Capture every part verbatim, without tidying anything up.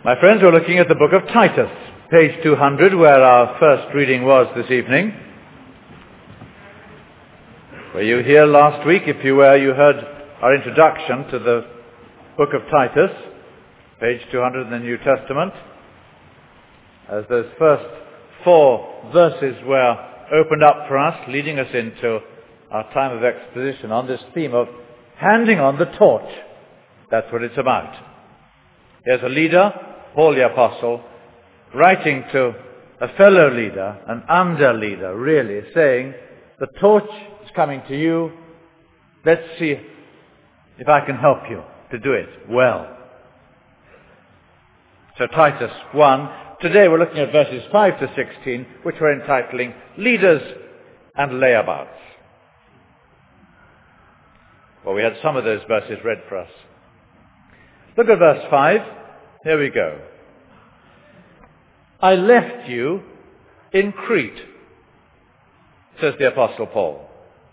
My friends, we're looking at the book of Titus, page two hundred, where our first reading was this evening. Were you here last week? If you were, you heard our introduction to the book of Titus, page two hundred in the New Testament, as those first four verses were opened up for us, leading us into our time of exposition on this theme of handing on the torch. That's what it's about. Here's a leader, Paul the Apostle, writing to a fellow leader, an under leader, really, saying, the torch is coming to you. Let's see if I can help you to do it well. So Titus one. Today we're looking at verses five to sixteen, which we're entitling Leaders and Layabouts. Well, we had some of those verses read for us. Look at verse five. Here we go. I left you in Crete, says the Apostle Paul.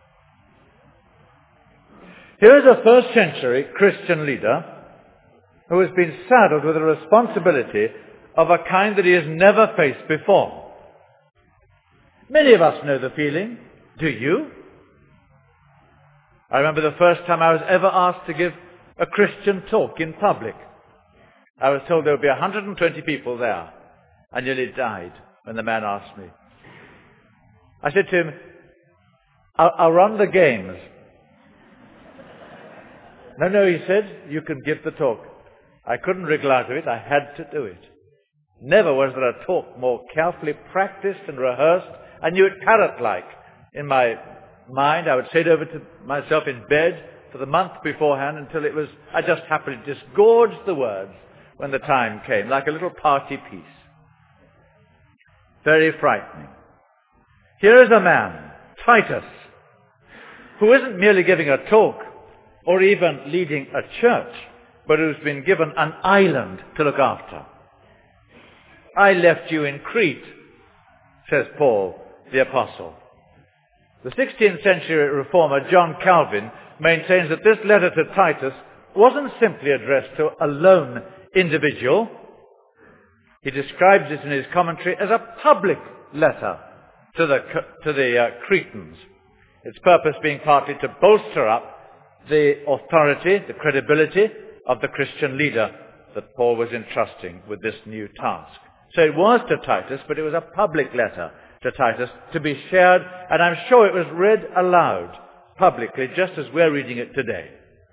Here is a first century Christian leader who has been saddled with a responsibility of a kind that he has never faced before. Many of us know the feeling. Do you? I remember the first time I was ever asked to give a Christian talk in public. I was told there would be one hundred twenty people there. I nearly died when the man asked me. I said to him, I'll, I'll run the games. No, no, he said, you can give the talk. I couldn't wriggle out of it. I had to do it. Never was there a talk more carefully practiced and rehearsed. I knew it parrot-like. In my mind, I would say it over to myself in bed for the month beforehand until it was, I just happened to disgorge the words when the time came, like a little party piece. Very frightening. Here is a man, Titus, who isn't merely giving a talk or even leading a church, but who's been given an island to look after. I left you in Crete, says Paul the Apostle. The sixteenth century reformer John Calvin maintains that this letter to Titus wasn't simply addressed to a lone individual. He describes it in his commentary as a public letter to the, to the uh, Cretans. Its purpose being partly to bolster up the authority, the credibility of the Christian leader that Paul was entrusting with this new task. So it was to Titus, but it was a public letter to Titus to be shared, and I'm sure it was read aloud publicly, just as we're reading it today.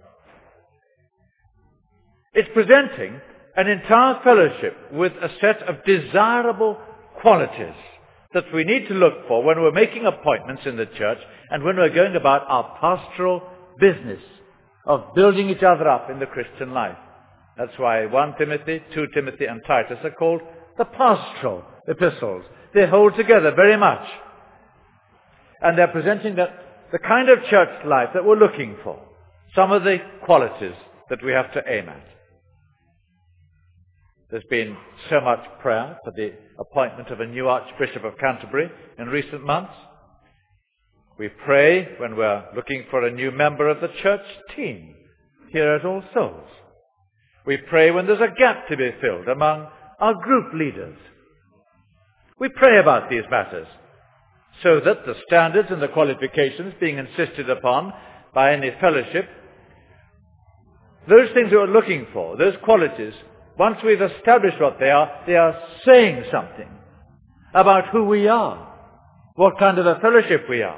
It's presenting an entire fellowship with a set of desirable qualities that we need to look for when we're making appointments in the church and when we're going about our pastoral business of building each other up in the Christian life. That's why First Timothy, Second Timothy, and Titus are called the pastoral epistles. They hold together very much. And they're presenting that, the kind of church life that we're looking for. Some of the qualities that we have to aim at. There's been so much prayer for the appointment of a new Archbishop of Canterbury in recent months. We pray when we're looking for a new member of the church team here at All Souls. We pray when there's a gap to be filled among our group leaders. We pray about these matters so that the standards and the qualifications being insisted upon by any fellowship, those things that we're looking for, those qualities, once we've established what they are, they are saying something about who we are, what kind of a fellowship we are.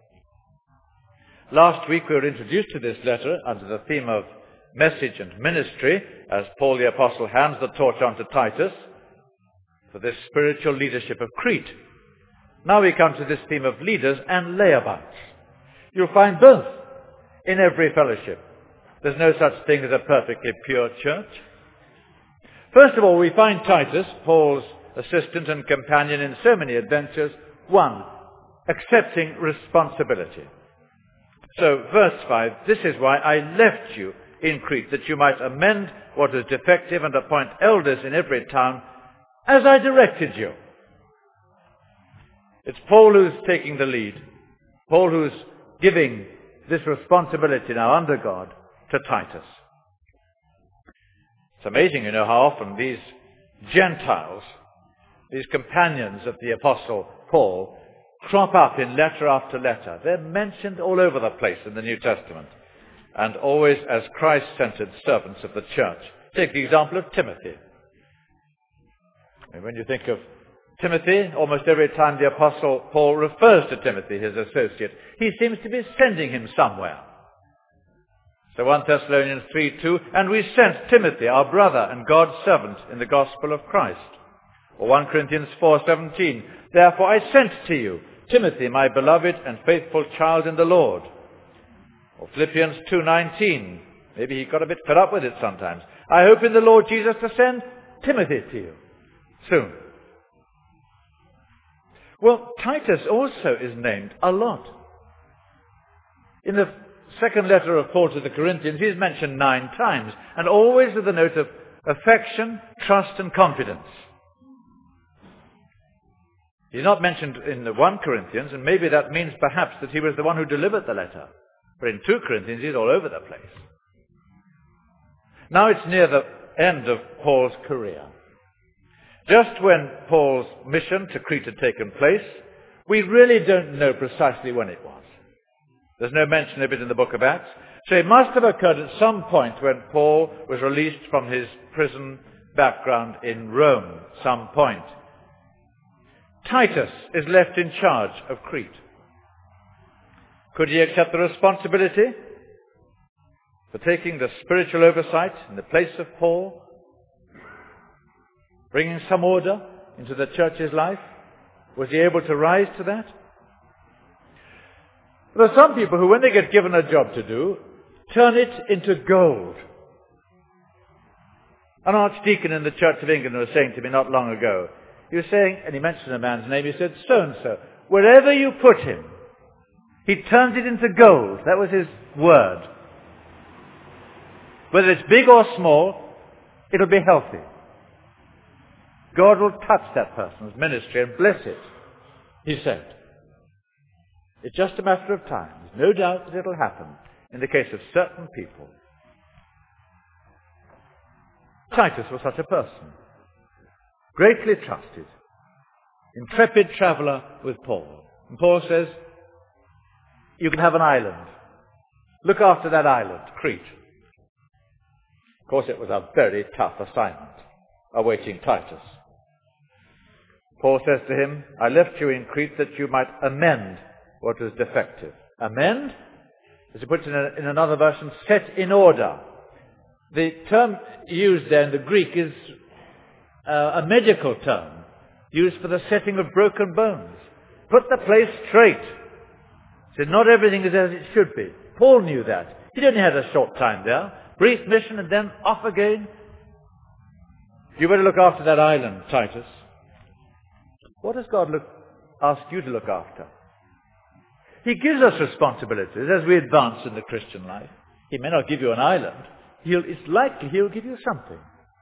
Last week we were introduced to this letter under the theme of message and ministry, as Paul the Apostle hands the torch on to Titus for this spiritual leadership of Crete. Now we come to this theme of leaders and layabouts. You'll find both in every fellowship. There's no such thing as a perfectly pure church. First of all, we find Titus, Paul's assistant and companion in so many adventures, one, accepting responsibility. So, verse five, this is why I left you in Crete, that you might amend what is defective and appoint elders in every town, as I directed you. It's Paul who's taking the lead. Paul who's giving this responsibility now under God to Titus. It's amazing, you know, how often these Gentiles, these companions of the Apostle Paul, crop up in letter after letter. They're mentioned all over the place in the New Testament, and always as Christ-centered servants of the church. Take the example of Timothy. And when you think of Timothy, almost every time the Apostle Paul refers to Timothy, his associate, he seems to be sending him somewhere. So First Thessalonians three two, and we sent Timothy, our brother and God's servant in the gospel of Christ. Or First Corinthians four seventeen, therefore I sent to you Timothy, my beloved and faithful child in the Lord. Or Philippians two nineteen, maybe he got a bit fed up with it sometimes. I hope in the Lord Jesus to send Timothy to you soon. Well, Titus also is named a lot. In the second letter of Paul to the Corinthians, he's mentioned nine times, and always with a note of affection, trust, and confidence. He's not mentioned in the First Corinthians, and maybe that means perhaps that he was the one who delivered the letter. But in Second Corinthians, he's all over the place. Now it's near the end of Paul's career. Just when Paul's mission to Crete had taken place, we really don't know precisely when it was. There's no mention of it in the book of Acts. So it must have occurred at some point when Paul was released from his prison background in Rome, some point. Titus is left in charge of Crete. Could he accept the responsibility for taking the spiritual oversight in the place of Paul, bringing some order into the church's life? Was he able to rise to that? There are some people who, when they get given a job to do, turn it into gold. An archdeacon in the Church of England was saying to me not long ago, he was saying, and he mentioned a man's name, he said, so-and-so, wherever you put him, he turns it into gold. That was his word. Whether it's big or small, it'll be healthy. God will touch that person's ministry and bless it, he said. It's just a matter of time. There's no doubt that it'll happen in the case of certain people. Titus was such a person. Greatly trusted. Intrepid traveller with Paul. And Paul says, you can have an island. Look after that island, Crete. Of course, it was a very tough assignment awaiting Titus. Paul says to him, I left you in Crete that you might amend what was defective. Amend, as he puts it in, a, in another version, set in order. The term used there in the Greek is uh, a medical term, used for the setting of broken bones. Put the place straight. He said, not everything is as it should be. Paul knew that. He'd only had a short time there. Brief mission and then off again. You better look after that island, Titus. What does God look, ask you to look after? He gives us responsibilities as we advance in the Christian life. He may not give you an island. He'll, it's likely he'll give you something.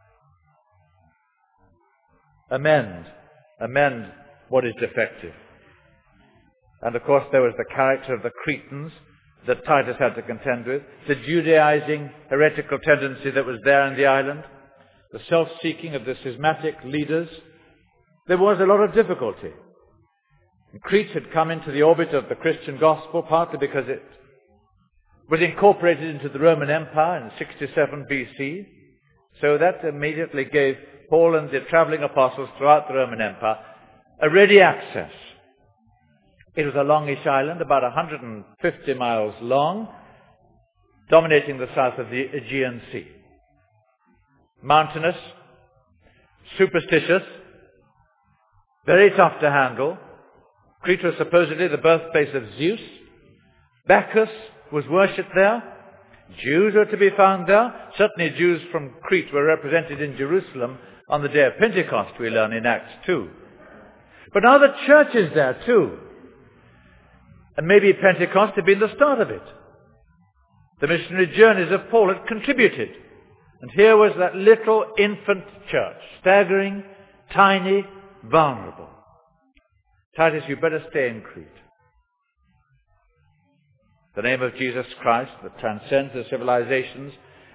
Amend. Amend what is defective. And of course there was the character of the Cretans that Titus had to contend with, the Judaizing, heretical tendency that was there in the island, the self-seeking of the schismatic leaders. There was a lot of difficulty. And Crete had come into the orbit of the Christian gospel partly because it was incorporated into the Roman Empire in sixty-seven B C. So that immediately gave Paul and the traveling apostles throughout the Roman Empire a ready access. It was a longish island, about one hundred fifty miles long, dominating the south of the Aegean Sea. Mountainous, superstitious, very tough to handle. Crete was supposedly the birthplace of Zeus. Bacchus was worshipped there. Jews were to be found there. Certainly Jews from Crete were represented in Jerusalem on the day of Pentecost, we learn in Acts two. But now the church is there too. And maybe Pentecost had been the start of it. The missionary journeys of Paul had contributed. And here was that little infant church, staggering, tiny, vulnerable. Titus, you better stay in Crete. The name of Jesus Christ that transcends the civilizations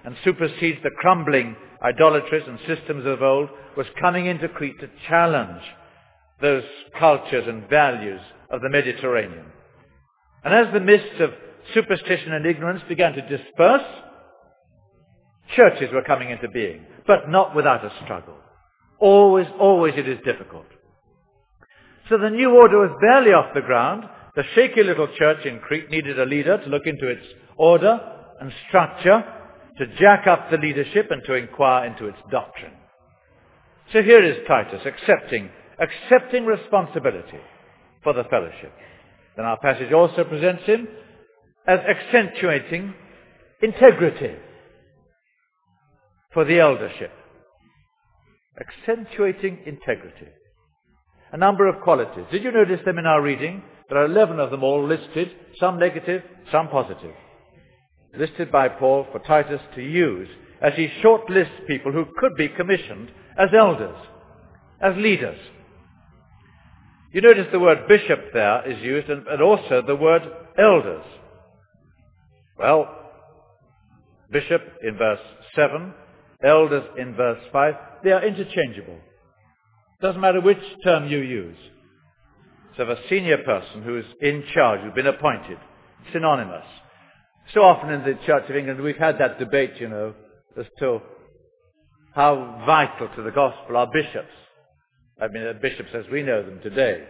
and supersedes the crumbling idolatries and systems of old, was coming into Crete to challenge those cultures and values of the Mediterranean. And as the mists of superstition and ignorance began to disperse, churches were coming into being, but not without a struggle. Always, always it is difficult. So the new order was barely off the ground. The shaky little church in Crete needed a leader to look into its order and structure, to jack up the leadership and to inquire into its doctrine. So here is Titus accepting, accepting responsibility for the fellowship. Then our passage also presents him as accentuating integrity for the eldership. Accentuating integrity. A number of qualities. Did you notice them in our reading? There are eleven of them all listed, some negative, some positive. Listed by Paul for Titus to use as he shortlists people who could be commissioned as elders, as leaders. You notice the word bishop there is used, and, and also the word elders. Well, bishop in verse seven, elders in verse five, they are interchangeable. Doesn't matter which term you use. So a senior person who is in charge, who's been appointed, synonymous. So often in the Church of England we've had that debate, you know, as to how vital to the gospel are bishops. I mean, the bishops as we know them today.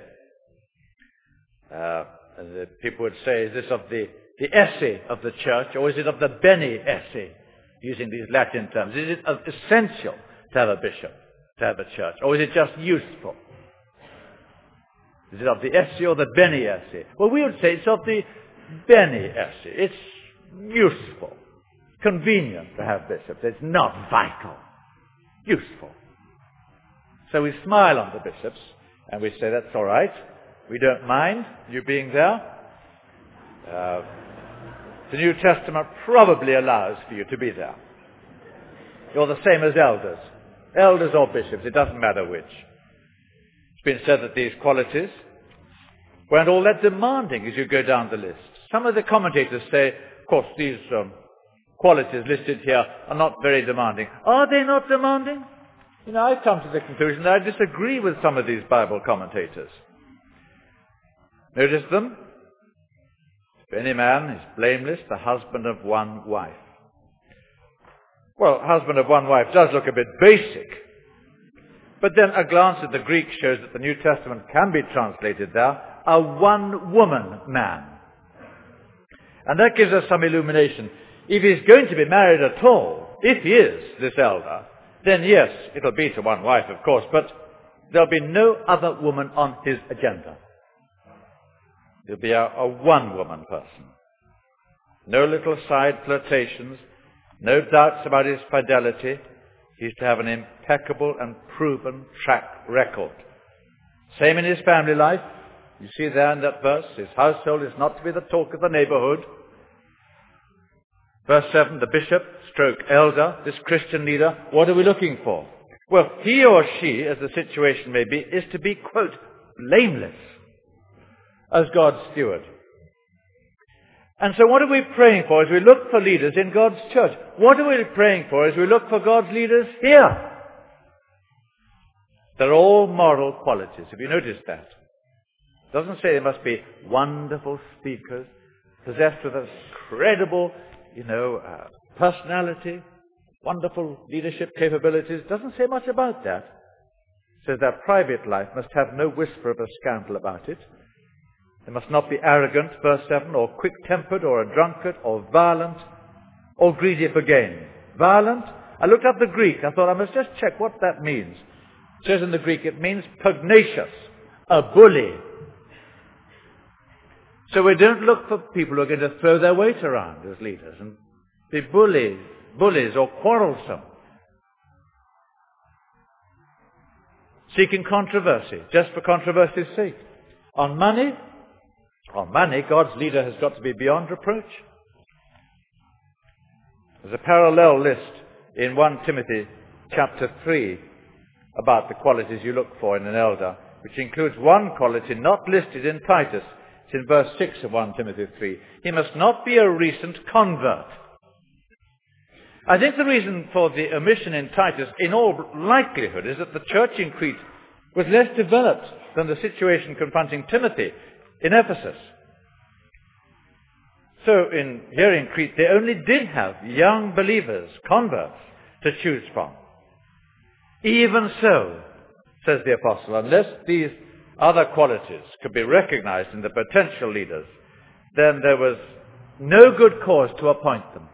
Uh, and the people would say, is this of the, the esse of the church, or is it of the bene esse, using these Latin terms? Is it essential to have a bishop, to have a church, or is it just useful? Is it of the esse or the bene esse? Well, we would say it's of the bene esse. It's useful, convenient to have bishops. It's not vital, useful. So we smile on the bishops and we say, that's all right. We don't mind you being there. Uh, the New Testament probably allows for you to be there. You're the same as elders. Elders or bishops, it doesn't matter which. It's been said that these qualities weren't all that demanding as you go down the list. Some of the commentators say, of course, these um, qualities listed here are not very demanding. Are they not demanding? You know, I've come to the conclusion that I disagree with some of these Bible commentators. Notice them. If any man is blameless, the husband of one wife. Well, husband of one wife does look a bit basic. But then a glance at the Greek shows that the New Testament can be translated there, a one-woman man. And that gives us some illumination. If he's going to be married at all, if he is, this elder, then yes, it'll be to one wife, of course, but there'll be no other woman on his agenda. He'll be a, a one-woman person. No little side flirtations, no doubts about his fidelity. He's to have an impeccable and proven track record. Same in his family life. You see there in that verse, his household is not to be the talk of the neighborhood. Verse seven, the bishop, stroke elder, this Christian leader, what are we looking for? Well, he or she, as the situation may be, is to be, quote, blameless as God's steward. And so what are we praying for as we look for leaders in God's church? What are we praying for as we look for God's leaders here? They're all moral qualities. Have you noticed that? It doesn't say they must be wonderful speakers, possessed with a credible, you know, uh, personality, wonderful leadership capabilities. It doesn't say much about that. It says their private life must have no whisper of a scandal about it. They must not be arrogant, verse seven, or quick-tempered, or a drunkard, or violent, or greedy for gain. Violent? I looked up the Greek. I thought I must just check what that means. It says in the Greek it means pugnacious, a bully. So we don't look for people who are going to throw their weight around as leaders and be bullies, bullies or quarrelsome. Seeking controversy, just for controversy's sake. On money, on money, God's leader has got to be beyond reproach. There's a parallel list in First Timothy chapter three about the qualities you look for in an elder, which includes one quality not listed in Titus. It's in verse six of First Timothy three. He must not be a recent convert. I think the reason for the omission in Titus, in all likelihood, is that the church in Crete was less developed than the situation confronting Timothy in Ephesus. So in here in Crete, they only did have young believers, converts, to choose from. Even so, says the apostle, unless these other qualities could be recognized in the potential leaders, then there was no good cause to appoint them.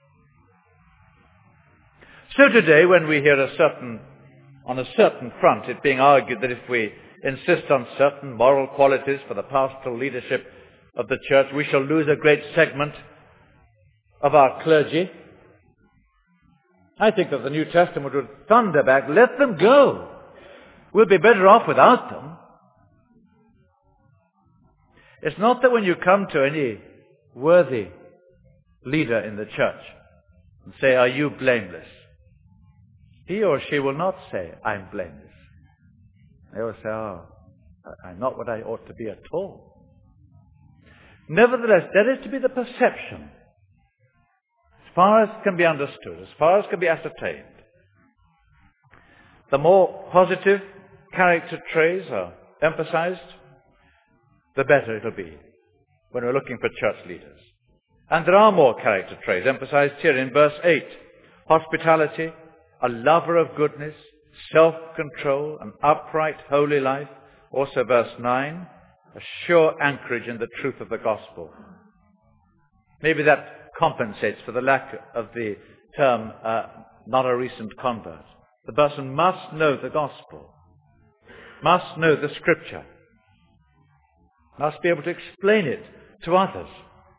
So today, when we hear a certain, on a certain front, it being argued that if we insist on certain moral qualities for the pastoral leadership of the church, we shall lose a great segment of our clergy, I think that the New Testament would thunder back, let them go. We'll be better off without them. It's not that when you come to any worthy leader in the church and say, are you blameless? He or she will not say, I'm blameless. They will say, oh, I'm not what I ought to be at all. Nevertheless, there is to be the perception, as far as can be understood, as far as can be ascertained. The more positive character traits are emphasized, the better it'll be when we're looking for church leaders. And there are more character traits emphasized here in verse eight. Hospitality, a lover of goodness, self-control, an upright, holy life. Also verse nine, a sure anchorage in the truth of the gospel. Maybe that compensates for the lack of the term, uh, not a recent convert. The person must know the gospel, must know the scripture, must be able to explain it to others.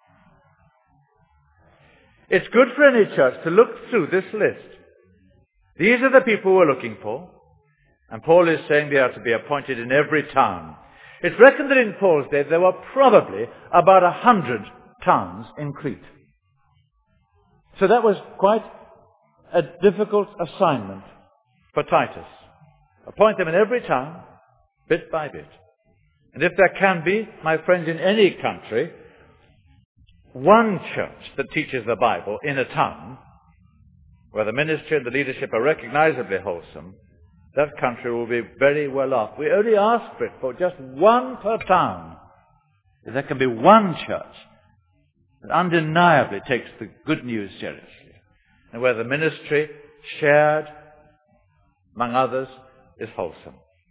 It's good for any church to look through this list. These are the people we're looking for. And Paul is saying they are to be appointed in every town. It's reckoned that in Paul's day there were probably about a hundred towns in Crete. So that was quite a difficult assignment for Titus. Appoint them in every town, bit by bit. And if there can be, my friends, in any country, one church that teaches the Bible in a town, where the ministry and the leadership are recognizably wholesome, that country will be very well off. We only ask for it for just one per town. If there can be one church that undeniably takes the good news seriously, and where the ministry, shared among others, is wholesome.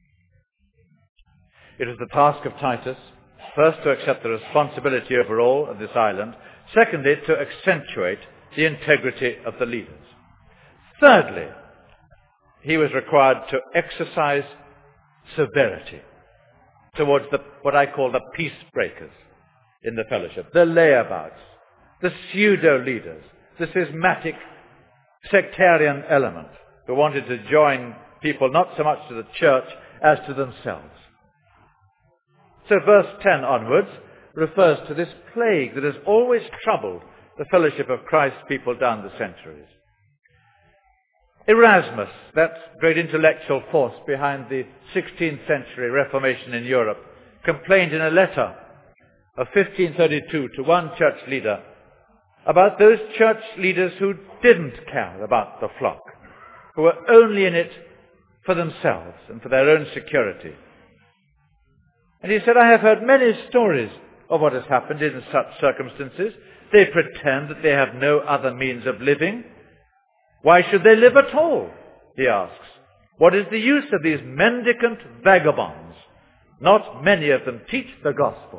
It is the task of Titus, first to accept the responsibility overall of this island, secondly to accentuate the integrity of the leaders. Thirdly, he was required to exercise severity towards the, what I call the peace breakers in the fellowship, the layabouts, the pseudo-leaders, the schismatic sectarian element who wanted to join people not so much to the church as to themselves. So verse ten onwards refers to this plague that has always troubled the fellowship of Christ's people down the centuries. Erasmus, that great intellectual force behind the sixteenth century Reformation in Europe, complained in a letter of fifteen thirty-two to one church leader about those church leaders who didn't care about the flock, who were only in it for themselves and for their own security. And he said, I have heard many stories of what has happened in such circumstances. They pretend that they have no other means of living. Why should they live at all? He asks. What is the use of these mendicant vagabonds? Not many of them teach the gospel.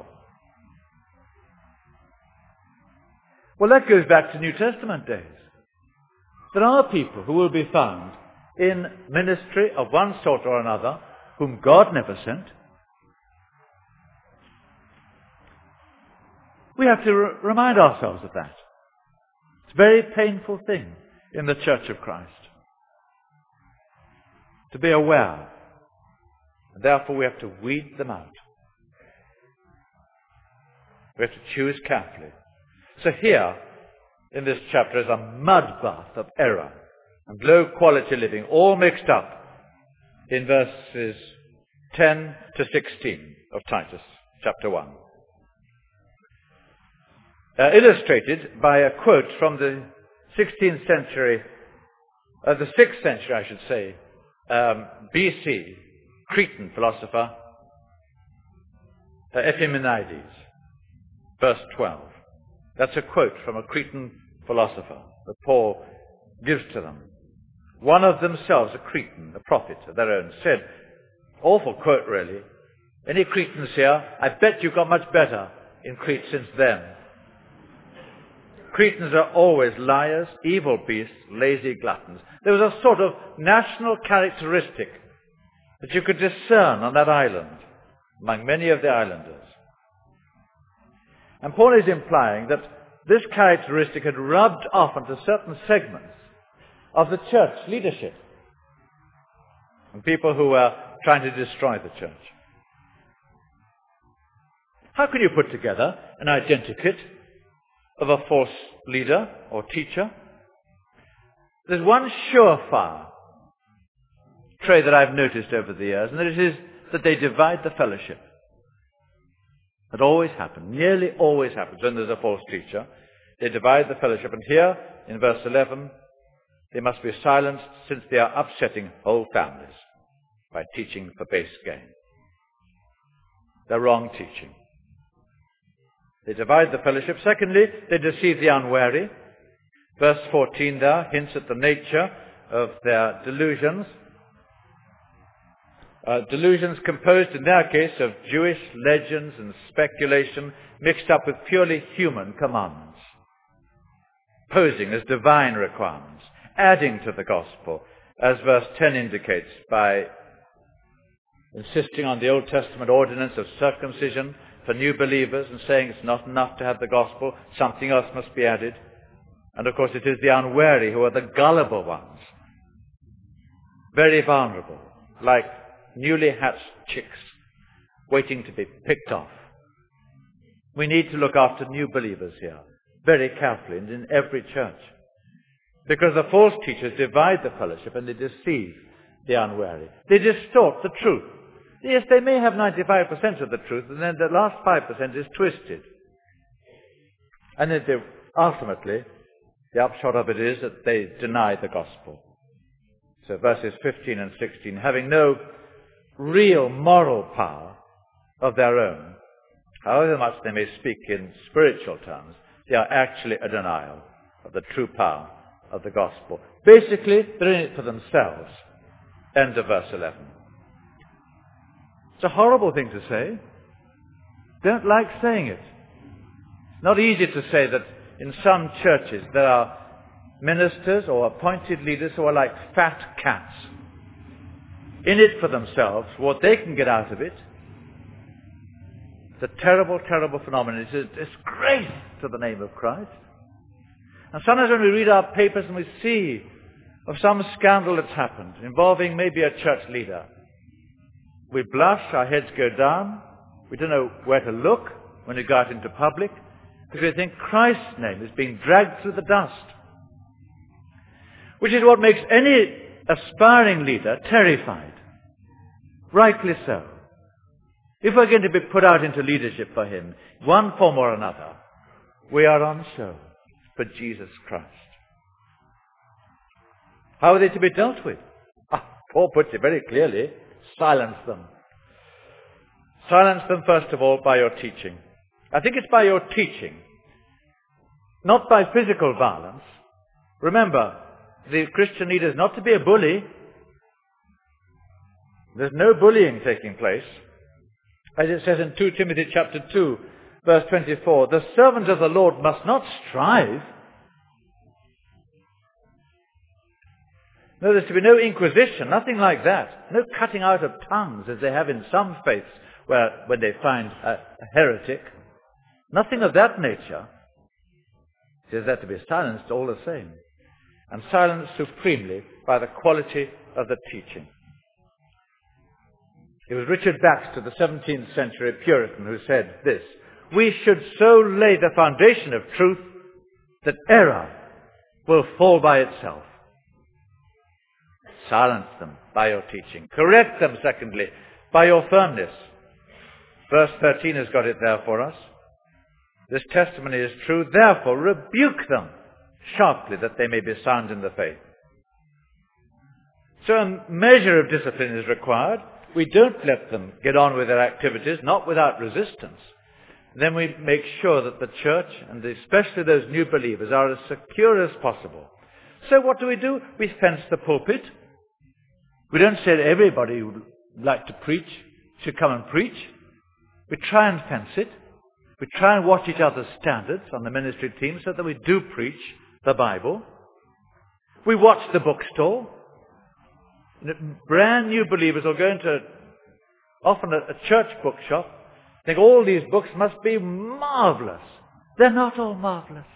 Well, that goes back to New Testament days. There are people who will be found in ministry of one sort or another whom God never sent. We have to re- remind ourselves of that. It's a very painful thing in the Church of Christ to be aware. And therefore we have to weed them out. We have to choose carefully. So here, in this chapter, is a mud bath of error and low quality living, all mixed up in verses ten to sixteen of Titus, chapter one. Uh, illustrated by a quote from the sixteenth century, uh, the sixth century, I should say, um, B C, Cretan philosopher, uh, Epimenides, verse twelve. That's a quote from a Cretan philosopher that Paul gives to them. One of themselves, a Cretan, a prophet of their own, said, awful quote really, any Cretans here, I bet you got much better in Crete since then. Cretans are always liars, evil beasts, lazy gluttons. There was a sort of national characteristic that you could discern on that island among many of the islanders. And Paul is implying that this characteristic had rubbed off onto certain segments of the church leadership and people who were trying to destroy the church. How can you put together an identikit of a false leader or teacher? There's one surefire trait that I've noticed over the years, and it is that they divide the fellowship. It always happens, nearly always happens when there's a false teacher. They divide the fellowship, and here in verse eleven, they must be silenced since they are upsetting whole families by teaching for base gain. They're wrong teaching. They divide the fellowship. Secondly, they deceive the unwary. Verse fourteen there hints at the nature of their delusions. Uh, delusions composed in their case of Jewish legends and speculation mixed up with purely human commandments, posing as divine requirements, adding to the gospel, as verse ten indicates, by insisting on the Old Testament ordinance of circumcision for new believers and saying it's not enough to have the gospel, something else must be added. And of course it is the unwary who are the gullible ones, very vulnerable, like newly hatched chicks waiting to be picked off. We need to look after new believers here very carefully and in every church, because the false teachers divide the fellowship and they deceive the unwary. They distort the truth. Yes, they may have ninety-five percent of the truth, and then the last five percent is twisted. And then they, ultimately, the upshot of it is that they deny the gospel. So verses fifteen and sixteen, having no real moral power of their own, however much they may speak in spiritual terms, they are actually a denial of the true power of the gospel. Basically, they're in it for themselves. End of verse eleven. It's a horrible thing to say. Don't like saying it. It's not easy to say that in some churches there are ministers or appointed leaders who are like fat cats, in it for themselves, what they can get out of it. It's a terrible, terrible phenomenon. It's a disgrace to the name of Christ. And sometimes when we read our papers and we see of some scandal that's happened involving maybe a church leader, we blush, our heads go down, we don't know where to look when we go out into public, because we think Christ's name is being dragged through the dust. Which is what makes any aspiring leader terrified. Rightly so. If we're going to be put out into leadership for him, one form or another, we are on show for Jesus Christ. How are they to be dealt with? Ah, Paul puts it very clearly. Silence them. Silence them, first of all, by your teaching. I think it's by your teaching, not by physical violence. Remember, the Christian leader is not to be a bully. There's no bullying taking place. As it says in Second Timothy chapter two, verse twenty-four, the servant of the Lord must not strive. No, there's to be no inquisition, nothing like that. No cutting out of tongues as they have in some faiths where when they find a, a heretic. Nothing of that nature. It is that to be silenced all the same. And silenced supremely by the quality of the teaching. It was Richard Baxter, the seventeenth century Puritan, who said this: we should so lay the foundation of truth that error will fall by itself. Silence them by your teaching. Correct them, secondly, by your firmness. Verse thirteen has got it there for us. This testimony is true, therefore rebuke them sharply that they may be sound in the faith. So a measure of discipline is required. We don't let them get on with their activities, not without resistance. Then we make sure that the church, and especially those new believers, are as secure as possible. So what do we do? We fence the pulpit. We don't say that everybody who would like to preach should come and preach. We try and fence it. We try and watch each other's standards on the ministry team so that we do preach the Bible. We watch the bookstall. Brand new believers will go into often a, a church bookshop, think all these books must be marvelous. They're not all marvelous.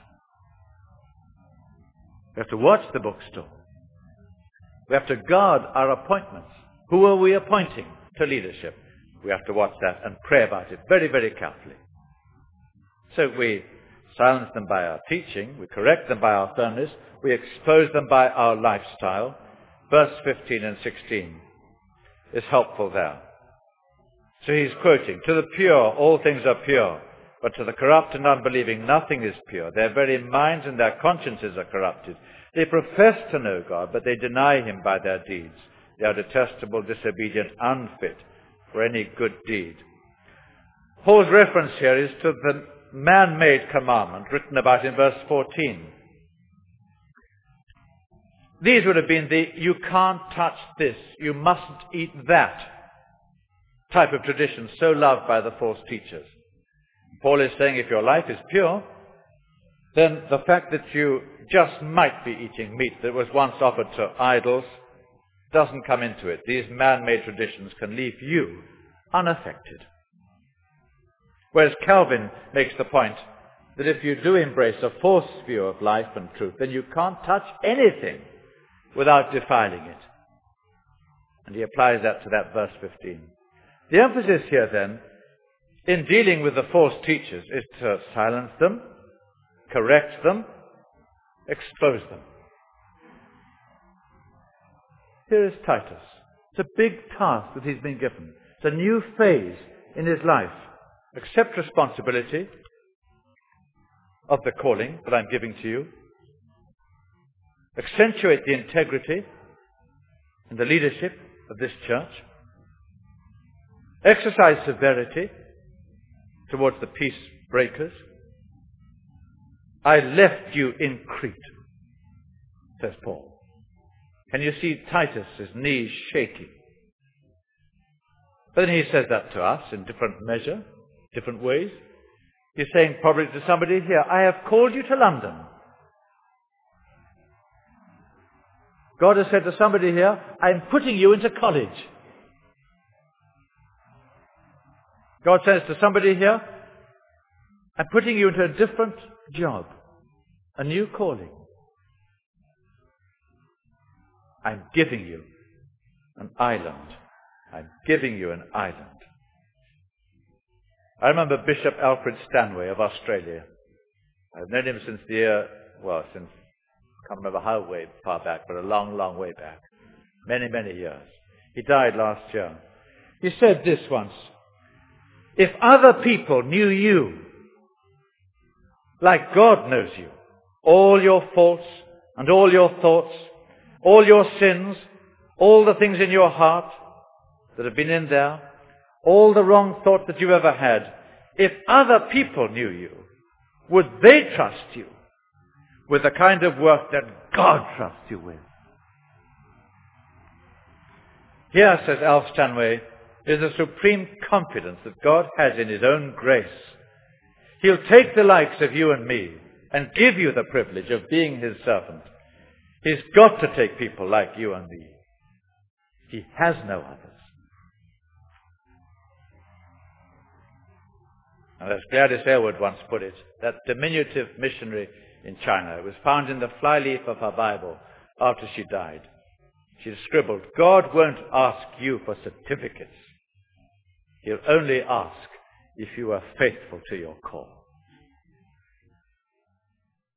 We have to watch the bookstore. We have to guard our appointments. Who are we appointing to leadership? We have to watch that and pray about it very, very carefully. So we silence them by our teaching, we correct them by our firmness, we expose them by our lifestyle. Verse fifteen and sixteen is helpful there. So he's quoting, to the pure all things are pure, but to the corrupt and unbelieving nothing is pure. Their very minds and their consciences are corrupted. They profess to know God, but they deny him by their deeds. They are detestable, disobedient, unfit for any good deed. Paul's reference here is to the man-made commandment written about in verse fourteen. These would have been the you can't touch this, you mustn't eat that type of tradition so loved by the false teachers. Paul is saying if your life is pure, then the fact that you just might be eating meat that was once offered to idols doesn't come into it. These man-made traditions can leave you unaffected. Whereas Calvin makes the point that if you do embrace a false view of life and truth, then you can't touch anything without defiling it. And he applies that to that verse fifteen. The emphasis here then, in dealing with the false teachers, is to silence them, correct them, expose them. Here is Titus. It's a big task that he's been given. It's a new phase in his life. Accept responsibility of the calling that I'm giving to you. Accentuate the integrity and the leadership of this church. Exercise severity towards the peace breakers. I left you in Crete, says Paul. Can you see Titus's knees shaking? But then he says that to us in different measure, different ways. He's saying probably to somebody here, I have called you to London. God has said to somebody here, I'm putting you into college. God says to somebody here, I'm putting you into a different job, a new calling. I'm giving you an island. I'm giving you an island. I remember Bishop Alfred Stanway of Australia. I've known him since the year, well, since, I can't remember how way far back, but a long, long way back. Many, many years. He died last year. He said this once, if other people knew you like God knows you, all your faults and all your thoughts, all your sins, all the things in your heart that have been in there, all the wrong thoughts that you've ever had, if other people knew you, would they trust you with the kind of work that God trusts you with? Here, says Alf Stanway, is a supreme confidence that God has in his own grace. He'll take the likes of you and me and give you the privilege of being his servant. He's got to take people like you and me. He has no others. And as Gladys Aylward once put it, that diminutive missionary in China, it was found in the flyleaf of her Bible after she died. She scribbled, God won't ask you for certificates. He'll only ask if you are faithful to your call.